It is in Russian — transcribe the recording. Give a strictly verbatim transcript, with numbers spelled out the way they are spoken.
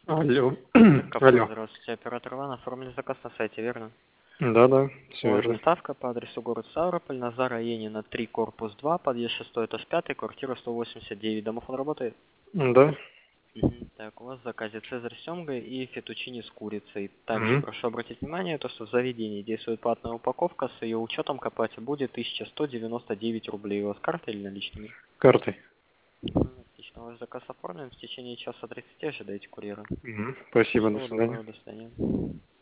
Алло. КП, Алло. здравствуйте, оператор Иван, оформили заказ на сайте, верно? Да, да, все У вас верно. доставка по адресу город Ставрополь, Назара Енина три, корпус два, подъезд шестой, этаж пятый, квартира сто восемьдесят девять. Домофон работает? Да. Мгм. Так, у вас в заказе цезарь с семгой и фетучини с курицей. Также Мгм. прошу обратить внимание, то, что в заведении действует платная упаковка, с ее учетом к оплате будет тысяча сто девяносто девять рублей. У вас карта или наличными? Картой. Мгм. Отлично, ваш заказ оформлен. В течение часа тридцати ожидайте курьера. Мгм. Спасибо, до Всего свидания. доброго, до свидания.